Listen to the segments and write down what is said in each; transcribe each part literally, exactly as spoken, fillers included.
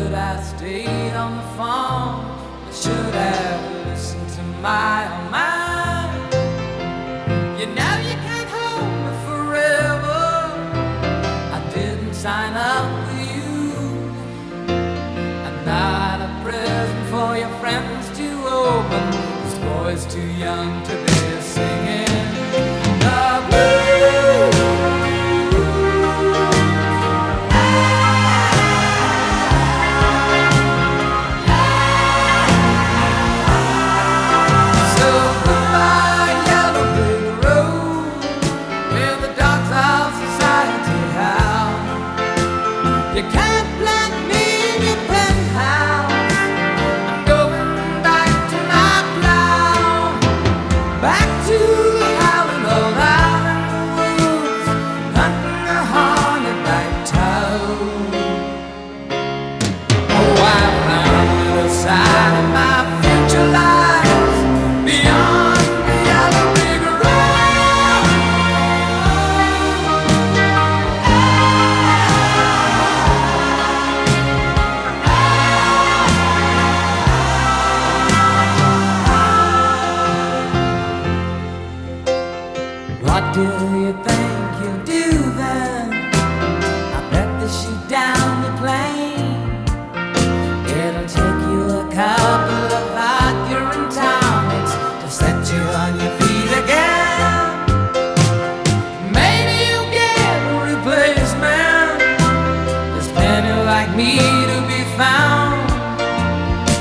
but I stayed on the phone. I should have listened to my own mind. You know you can't hold me forever. I didn't sign up with you. I'm not a present for your friends to open. This boy's too young to be singing the blues. You can't plant me in your penthouse. I'm going back to my plow, back to the howling old out in the woods, hunting a hornet-like toad. Oh, I found the side of my future lies beyond the yellow brick road. What do you think you'll do then? I bet they shoot down the plane. It'll take you a couple of accurate tonics to set you on your feet again. Maybe you'll get a replacement. There's plenty like me to be found.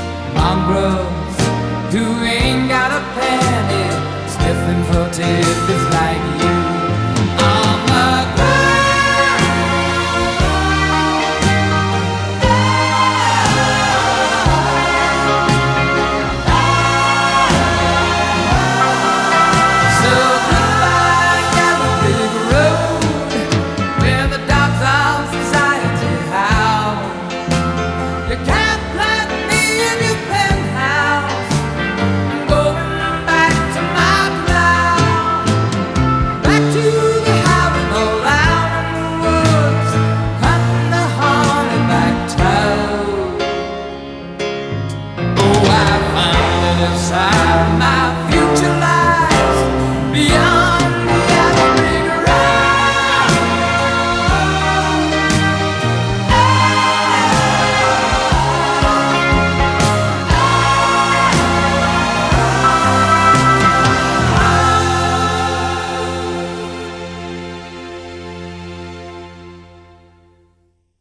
Mongrels who ain't got a penny, sniffing for tidbits.